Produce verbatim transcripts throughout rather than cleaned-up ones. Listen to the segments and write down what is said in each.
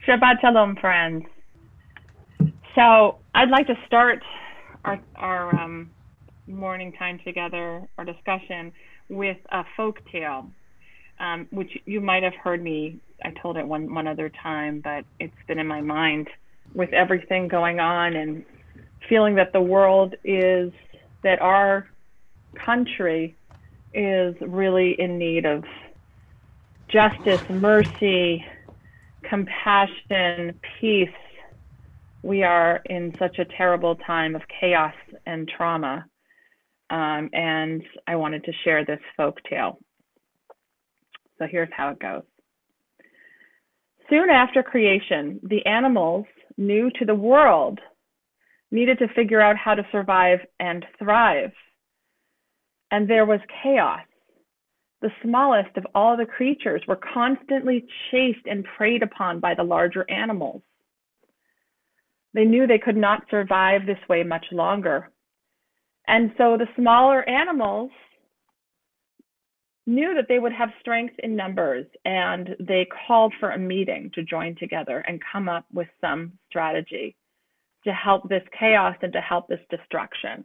Shabbat Shalom, friends. So I'd like to start our our um, morning time together, our discussion, with a folk tale, um, which you might have heard me. I told it one one other time, but it's been in my mind with everything going on and feeling that the world is that our country is really in need of justice, mercy, compassion, peace. We are in such a terrible time of chaos and trauma. Um, and I wanted to share this folk tale. So here's how it goes. Soon after creation, the animals, new to the world, needed to figure out how to survive and thrive. And there was chaos. The smallest of all the creatures were constantly chased and preyed upon by the larger animals. They knew they could not survive this way much longer. And so the smaller animals knew that they would have strength in numbers, and they called for a meeting to join together and come up with some strategy to help this chaos and to help this destruction.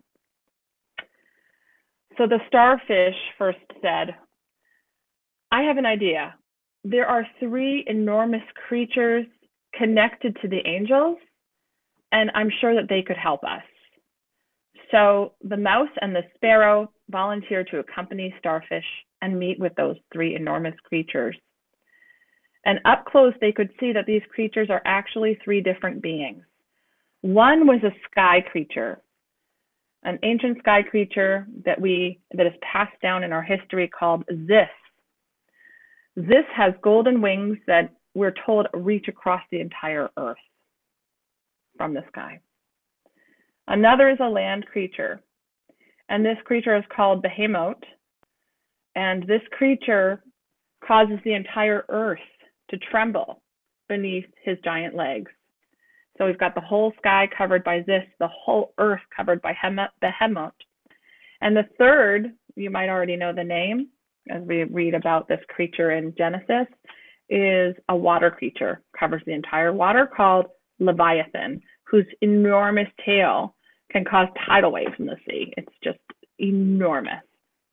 So the starfish first said, I have an idea. There are three enormous creatures connected to the angels, and I'm sure that they could help us. So the mouse and the sparrow volunteered to accompany starfish and meet with those three enormous creatures. And up close, they could see that these creatures are actually three different beings. One was a sky creature, an ancient sky creature that we that is passed down in our history called Zis. Zis has golden wings that we're told reach across the entire earth from the sky. Another is a land creature, and this creature is called Behemoth, and this creature causes the entire earth to tremble beneath his giant legs. So we've got the whole sky covered by this, the whole earth covered by Behemoth. And the third, you might already know the name, as we read about this creature in Genesis, is a water creature, covers the entire water, called Leviathan, whose enormous tail can cause tidal waves in the sea. It's just enormous.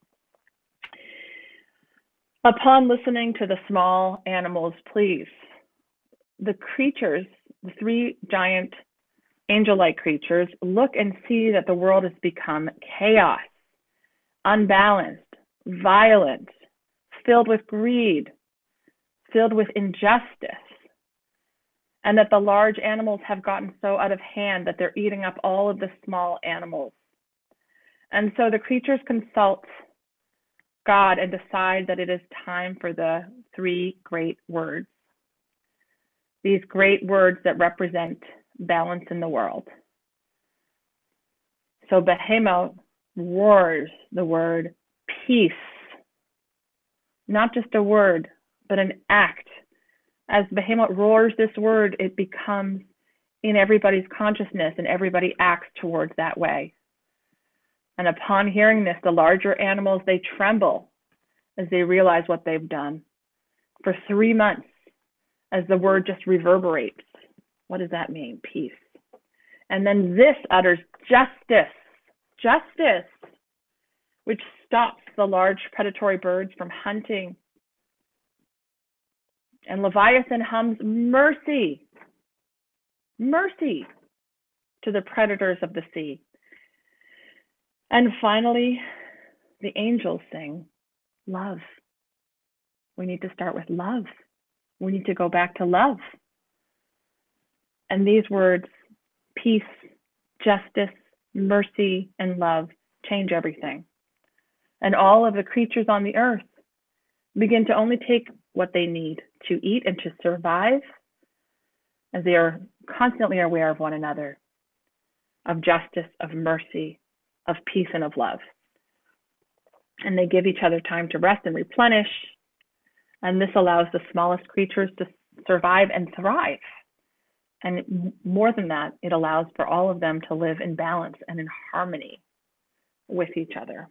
Upon listening to the small animals' pleas, the creatures, the three giant angel-like creatures, look and see that the world has become chaos, unbalanced, violent, filled with greed, filled with injustice, and that the large animals have gotten so out of hand that they're eating up all of the small animals. And so the creatures consult God and decide that it is time for the three great words. These great words that represent balance in the world. So Behemoth roars the word peace. Not just a word, but an act. As Behemoth roars this word, it becomes in everybody's consciousness, and everybody acts towards that way. And upon hearing this, the larger animals, they tremble as they realize what they've done. For three months, as the word just reverberates. What does that mean? Peace. And then this utters justice, justice, which stops the large predatory birds from hunting. And Leviathan hums mercy, mercy to the predators of the sea. And finally, the angels sing love. We need to start with love. We need to go back to love. And these words, peace, justice, mercy, and love, change everything. And all of the creatures on the earth begin to only take what they need to eat and to survive, as they are constantly aware of one another, of justice, of mercy, of peace, and of love. And they give each other time to rest and replenish. And this allows the smallest creatures to survive and thrive. And more than that, it allows for all of them to live in balance and in harmony with each other.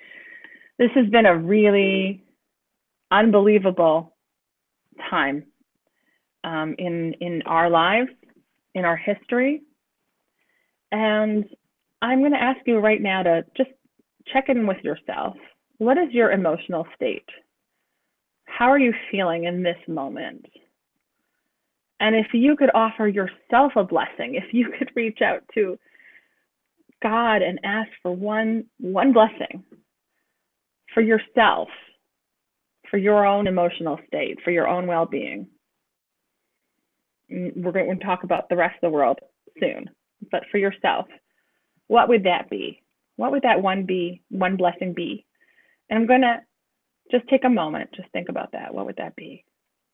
This has been a really unbelievable time um, in, in our lives, in our history. And I'm going to ask you right now to just check in with yourself. What is your emotional state? How are you feeling in this moment? And if you could offer yourself a blessing, if you could reach out to God and ask for one, one blessing for yourself, for your own emotional state, for your own well-being. We're going to talk about the rest of the world soon, but for yourself, what would that be? What would that one be, one blessing be? And I'm going to just take a moment, just think about that. What would that be?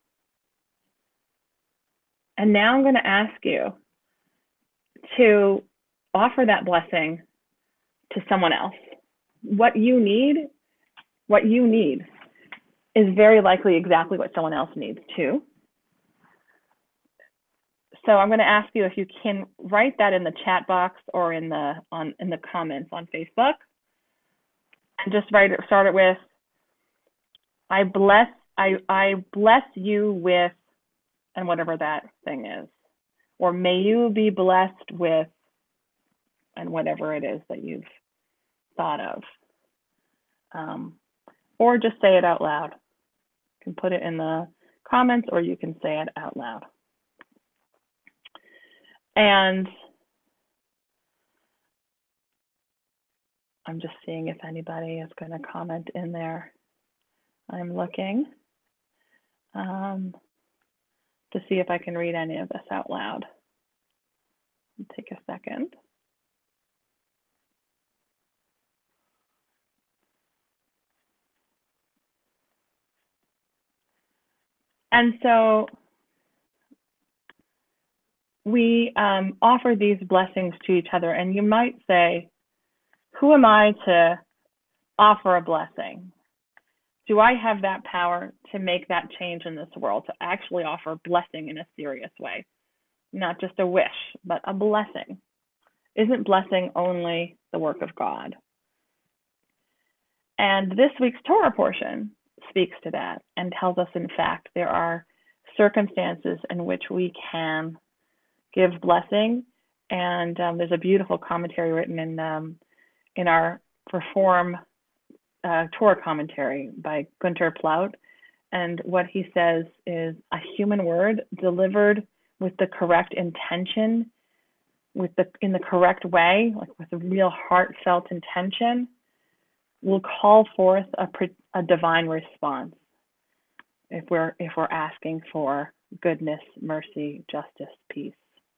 And now I'm going to ask you to offer that blessing to someone else. What you need, what you need is very likely exactly what someone else needs too. So I'm going to ask you if you can write that in the chat box or in the on in the comments on Facebook, and just write it. Start it with, I bless I I bless you with, and whatever that thing is, or may you be blessed with, and whatever it is that you've thought of, um, or just say it out loud. You can put it in the comments, or you can say it out loud. And I'm just seeing if anybody is going to comment in there. I'm looking um, to see if I can read any of this out loud. Take a second. And so we um, offer these blessings to each other, and you might say, who am I to offer a blessing? Do I have that power to make that change in this world, to actually offer blessing in a serious way? Not just a wish, but a blessing. Isn't blessing only the work of God? And this week's Torah portion speaks to that and tells us, in fact, there are circumstances in which we can give blessing. And um, there's a beautiful commentary written in um, in our Reform uh, Torah commentary by Gunter Plaut. And what he says is, a human word delivered with the correct intention, with the in the correct way, like with a real heartfelt intention, will call forth a, a divine response if we're if we're asking for goodness, mercy, justice, peace.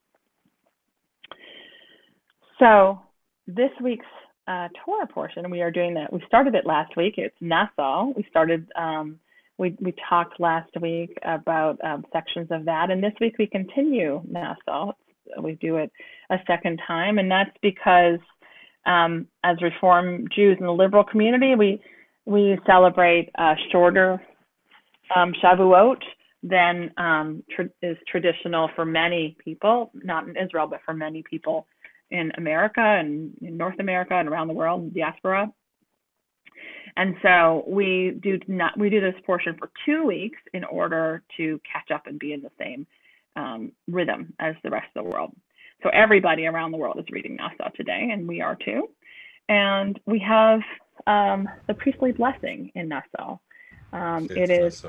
So this week's uh, Torah portion, we are doing that. We started it last week. It's Nassau. We started. Um, we we talked last week about um, sections of that, and this week we continue Nassau. We do it a second time, and that's because um, as Reform Jews in the liberal community, we we celebrate a shorter um, Shavuot than um, tra is traditional for many people, not in Israel, but for many people in America and in North America and around the world, diaspora. And so we do not we do this portion for two weeks in order to catch up and be in the same um, rhythm as the rest of the world. So everybody around the world is reading Nassau today, and we are too. And we have um, the priestly blessing in Nassau. Um, it is,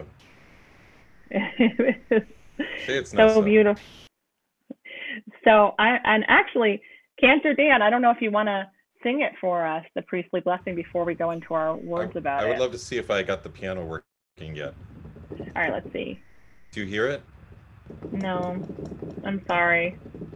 it is it's so Nassau. Beautiful. So I and actually, Cantor Dan, I don't know if you want to sing it for us, the priestly blessing, before we go into our words I, about it. I would it. love to see if I got the piano working yet. All right, let's see. Do you hear it? No, I'm sorry.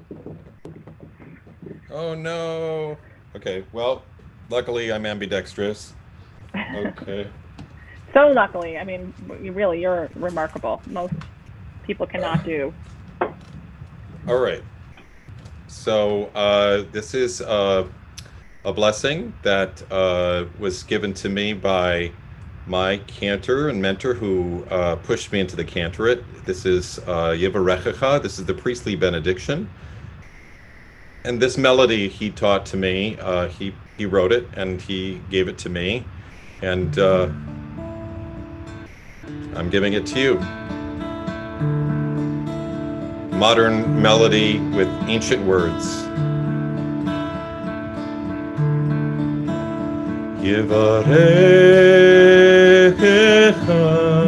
Oh no. Okay, well, luckily I'm ambidextrous. Okay. So luckily, I mean, you really, you're remarkable. Most people cannot do. All right. So uh, this is uh, a blessing that uh, was given to me by my cantor and mentor who uh, pushed me into the cantorate. This is uh, Yivarechecha. This is the priestly benediction. And this melody he taught to me. Uh, he, he wrote it and he gave it to me. And uh, I'm giving it to you. modern melody with ancient words. Yevarechecha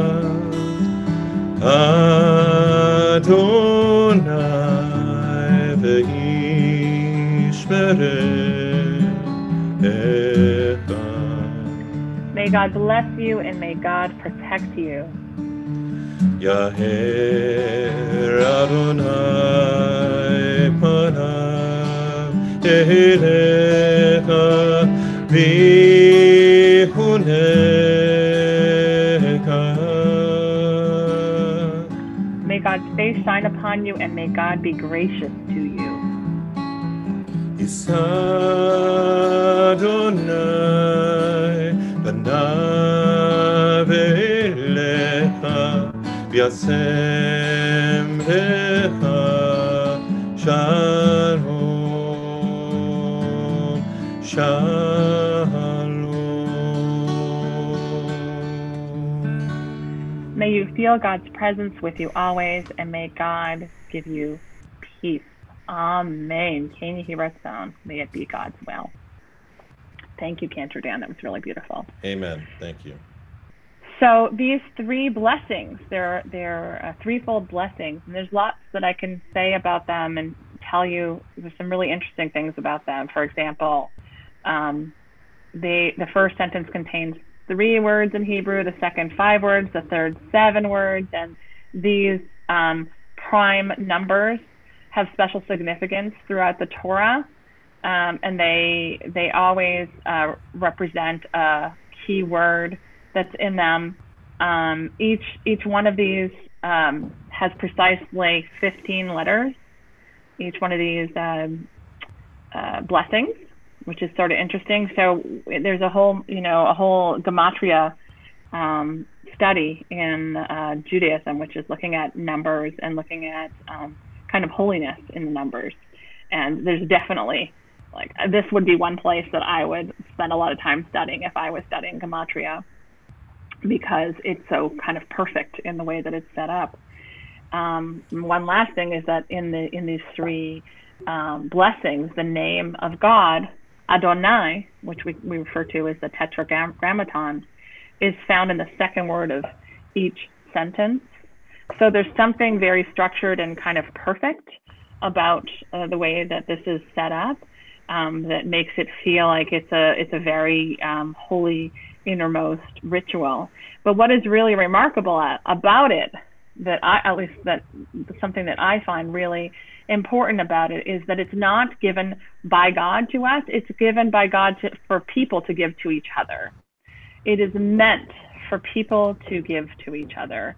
Adonai ve'yishmerecha. May God bless you and may God protect you. Yaher Adonai panav elecha v'yichunecha. May God's face shine upon you and may God be gracious to you. Yisa Adonai panav elecha v'yasem lecha shalom, shalom. May you feel God's presence with you always, and may God give you peace. Amen. Keni Hiratzon. May it be God's will. Thank you, Cantor Dan. That was really beautiful. Amen. Thank you. So these three blessings, they're, they're uh, threefold blessings, and there's lots that I can say about them and tell you. There's some really interesting things about them. For example, um, they, the first sentence contains three words in Hebrew, the second five words, the third seven words, and these um, prime numbers have special significance throughout the Torah, um, and they they always uh, represent a key word that's in them. Um, each each one of these um, has precisely fifteen letters. Each one of these um, uh, blessings, which is sort of interesting. So there's a whole you know a whole gematria um, study in uh, Judaism, which is looking at numbers and looking at um, kind of holiness in the numbers. And there's definitely, like, this would be one place that I would spend a lot of time studying if I was studying gematria, because it's so kind of perfect in the way that it's set up. Um, one last thing is that in the in these three um, blessings, the name of God, Adonai, which we, we refer to as the tetragrammaton, is found in the second word of each sentence. So there's something very structured and kind of perfect about uh, the way that this is set up, um, that makes it feel like it's a it's a very um, holy, innermost ritual. But what is really remarkable at, about it, that I at least that something that I find really important about it, is that it's not given by God to us; it's given by God to, for people to give to each other. It is meant for people to give to each other.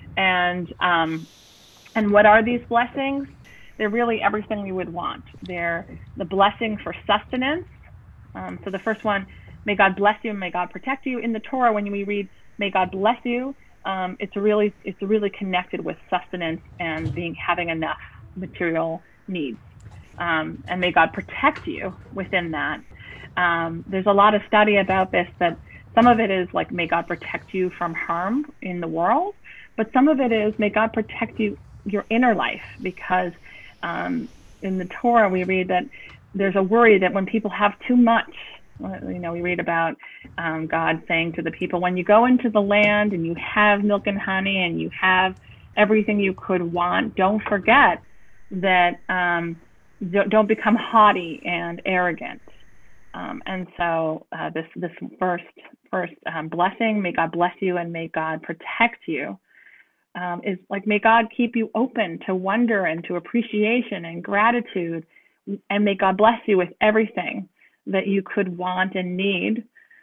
And um, and what are these blessings? They're really everything we would want. They're the blessing for sustenance. Um, so the first one, may God bless you and may God protect you. In the Torah, when we read may God bless you, um, it's really it's really connected with sustenance and being having enough material needs. Um, and may God protect you within that. Um, there's a lot of study about this, that some of it is like may God protect you from harm in the world. But some of it is, may God protect you, your inner life, because um, in the Torah we read that there's a worry that when people have too much, you know, we read about um, God saying to the people, when you go into the land and you have milk and honey and you have everything you could want, don't forget that um, don't become haughty and arrogant. Um, and so uh, this this first first um, blessing, may God bless you and may God protect you. Um, is like, may God keep you open to wonder and to appreciation and gratitude, and may God bless you with everything that you could want and need.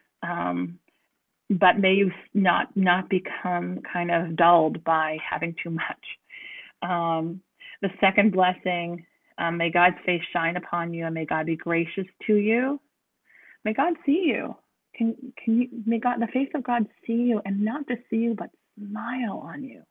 Um, but may you not not become kind of dulled by having too much. Um, the second blessing, um, may God's face shine upon you and may God be gracious to you. May God see you. Can can you may God the face of God see you, and not just see you, but smile on you.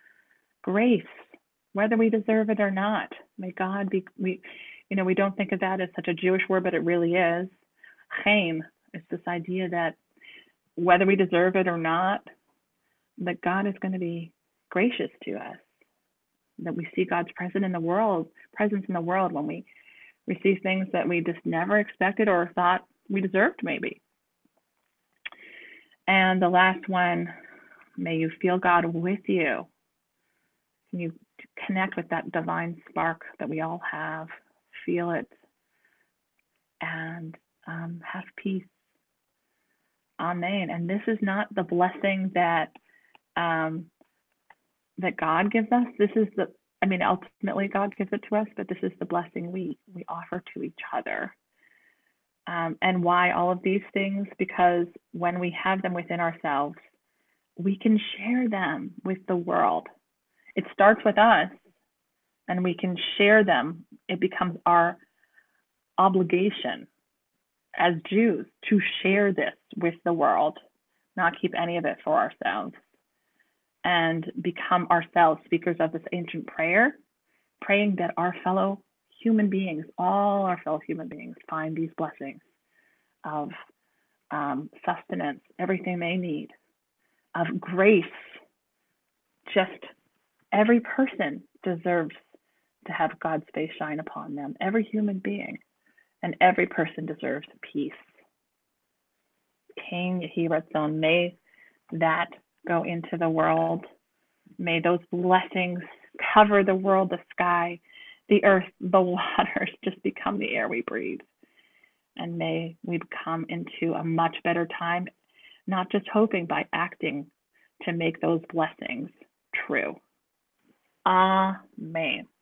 Grace, whether we deserve it or not. May God be, we, you know, we don't think of that as such a Jewish word, but it really is. Chaim, it's this idea that whether we deserve it or not, that God is going to be gracious to us. that we see God's presence in the world, presence in the world when we receive things that we just never expected or thought we deserved, maybe. And the last one, may you feel God with you. Can you connect with that divine spark that we all have, feel it, and um, have peace. Amen. And this is not the blessing that um, that God gives us. This is the, I mean, ultimately God gives it to us, but this is the blessing we we offer to each other. Um, and why all of these things? Because when we have them within ourselves, we can share them with the world. It starts with us, and we can share them. It becomes our obligation as Jews to share this with the world, not keep any of it for ourselves, and become ourselves speakers of this ancient prayer, praying that our fellow human beings, all our fellow human beings, find these blessings of um, sustenance, everything they need, of grace. Just every person deserves to have God's face shine upon them, every human being, and every person deserves peace. King Yehiratzon, may that go into the world. May those blessings cover the world, the sky, the earth, the waters, just become the air we breathe. And may we come into a much better time, not just hoping, by acting to make those blessings true. Amen.